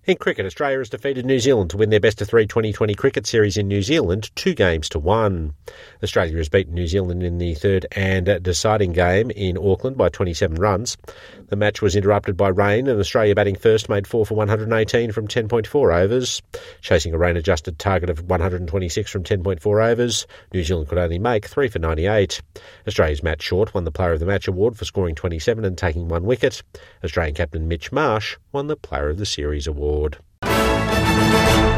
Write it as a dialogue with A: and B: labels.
A: In cricket, Australia has defeated New Zealand to win their best-of-3 2020 cricket series in New Zealand 2-1. Australia has beaten New Zealand in the third and deciding game in Auckland by 27 runs. The match was interrupted by rain, and Australia batting first made 4 for 118 from 10.4 overs. Chasing a rain-adjusted target of 126 from 10.4 overs, New Zealand could only make 3 for 98. Australia's Matt Short won the Player of the Match award for scoring 27 and taking 1 wicket. Australian captain Mitch Marsh won the Player of the Series award.